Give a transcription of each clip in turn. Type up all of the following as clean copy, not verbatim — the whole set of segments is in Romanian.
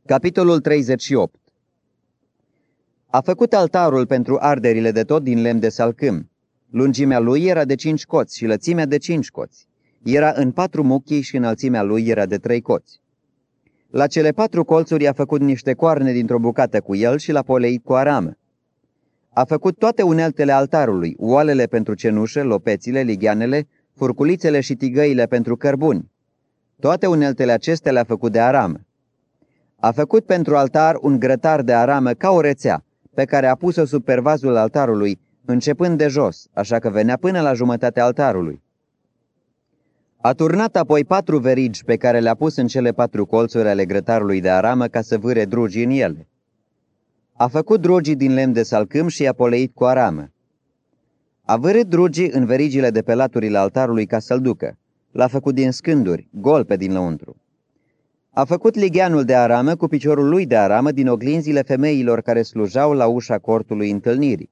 Capitolul 38. A făcut altarul pentru arderile de tot din lemn de salcâm. Lungimea lui era de 5 coți și lățimea de 5 coți. Era în 4 muchii și înălțimea lui era de 3 coți. La cele 4 colțuri a făcut niște coarne dintr-o bucată cu el și l-a poleit cu aramă. A făcut toate uneltele altarului, oalele pentru cenușă, lopețile, ligheanele, furculițele și tigăile pentru cărbuni. Toate uneltele acestea le-a făcut de aramă. A făcut pentru altar un grătar de aramă ca o rețea, pe care a pus-o sub pervazul altarului, începând de jos, așa că venea până la jumătatea altarului. A turnat apoi 4 verigi pe care le-a pus în cele 4 colțuri ale grătarului de aramă ca să vâre drugii în ele. A făcut drugii din lemn de salcâm și i-a poleit cu aramă. A vârât drugii în verigile de pe laturile altarului ca să-l ducă. L-a făcut din scânduri, gol pe din lăuntru. A făcut ligheanul de aramă cu piciorul lui de aramă din oglinzile femeilor care slujau la ușa cortului întâlnirii.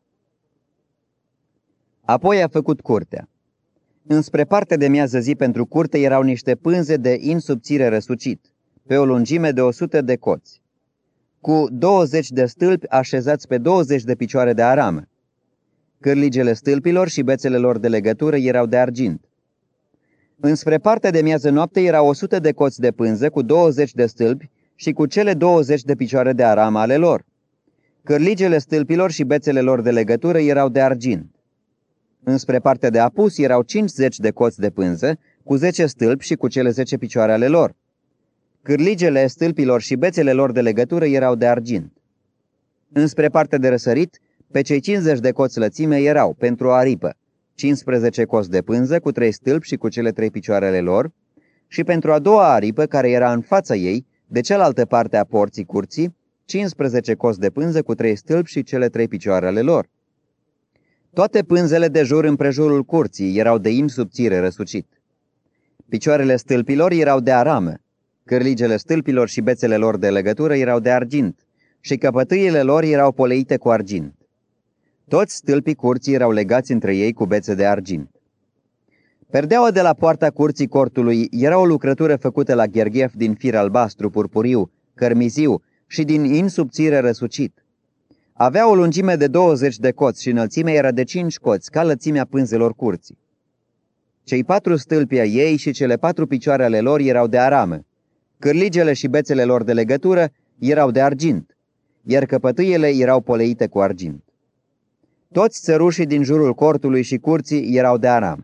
Apoi a făcut curtea. Înspre partea de miază zi pentru curte erau niște pânze de in subțire răsucit, pe o lungime de 100 de coți, cu 20 de stâlpi așezați pe 20 de picioare de aramă. Cârligele stâlpilor și bețele lor de legătură erau de argint. Înspre partea de miază noapte erau 100 de coți de pânză cu 20 de stâlpi și cu cele 20 de picioare de aramă ale lor. Cârligele stâlpilor și bețele lor de legătură erau de argint. Înspre partea de apus erau 50 de coți de pânză cu 10 stâlpi și cu cele 10 picioare ale lor. Cârligele stâlpilor și bețele lor de legătură erau de argint. Înspre partea de răsărit, pe cei 50 de coți lățime erau, pentru o aripă, 15 coți de pânză cu 3 stâlpi și cu cele 3 picioare ale lor, și pentru a doua aripă, care era în fața ei, de cealaltă parte a porții curții, 15 coți de pânză cu 3 stâlpi și cele 3 picioare ale lor. Toate pânzele de jur împrejurul curții erau de in subțire răsucit. Picioarele stâlpilor erau de aramă, cârligele stâlpilor și bețele lor de legătură erau de argint și căpătâiele lor erau poleite cu argint. Toți stâlpii curții erau legați între ei cu bețe de argint. Perdeaua de la poarta curții cortului era o lucrătură făcută la gherghef din fir albastru, purpuriu, cărmiziu și din in subțire răsucit. Avea o lungime de 20 de coți și înălțimea era de 5 coți, ca lățimea pânzelor curții. Cei 4 stâlpi ai ei și cele 4 picioare ale lor erau de aramă. Cârligele și bețele lor de legătură erau de argint, iar căpătâiele erau poleite cu argint. Toți țărușii din jurul cortului și curții erau de aramă.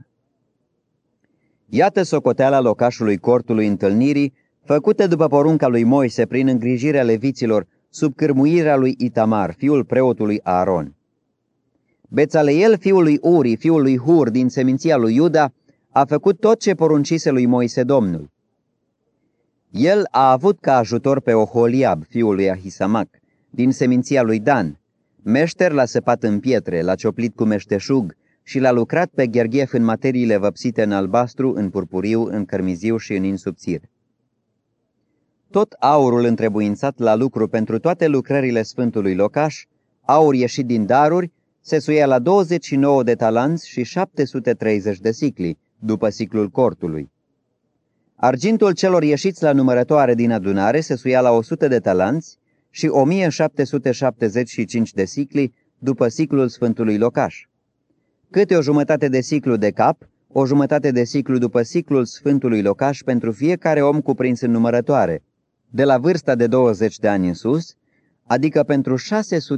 Iată socoteala locașului cortului întâlnirii, făcută după porunca lui Moise prin îngrijirea leviților, sub cârmuirea lui Itamar, fiul preotului Aaron. Bețaleel, fiul lui Uri, fiul lui Hur, din seminția lui Iuda, a făcut tot ce poruncise lui Moise Domnul. El a avut ca ajutor pe Oholiab, fiul lui Ahisamac, din seminția lui Dan. Meșter l-a săpat în pietre, l-a cioplit cu meșteșug și l-a lucrat pe gherghef în materiile văpsite în albastru, în purpuriu, în cărmiziu și în insubțire. Tot aurul întrebuințat la lucru pentru toate lucrările sfântului locaș, aur ieșit din daruri, se suia la 29 de talanți și 730 de sicli, după siclul cortului. Argintul celor ieșiți la numărătoare din adunare se suia la 100 de talanți și 1775 de sicli, după siclul sfântului locaș. Câte o jumătate de siclu de cap, o jumătate de siclu după siclul sfântului locaș pentru fiecare om cuprins în numărătoare, de la vârsta de 20 de ani în sus, adică pentru 603.550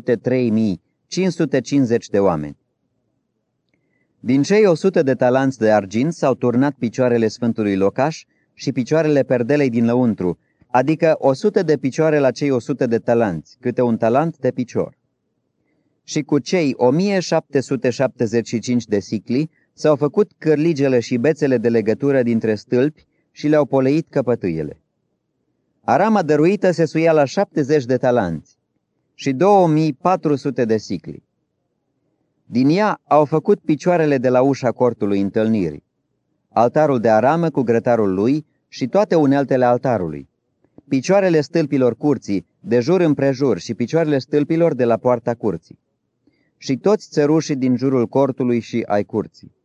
de oameni. Din cei 100 de talanți de argint s-au turnat picioarele sfântului locaș și picioarele perdelei din lăuntru, adică 100 de picioare la cei 100 de talanți, câte un talent de picior. Și cu cei 1775 de sicli s-au făcut cârligele și bețele de legătură dintre stâlpi și le-au poleit căpătâiele. Arama dăruită se suia la 70 de talanți și 2400 de sicli. Din ea au făcut picioarele de la ușa cortului întâlnirii, altarul de aramă cu grătarul lui și toate uneltele altarului, picioarele stâlpilor curții, de jur împrejur și picioarele stâlpilor de la poarta curții, și toți țărușii din jurul cortului și ai curții.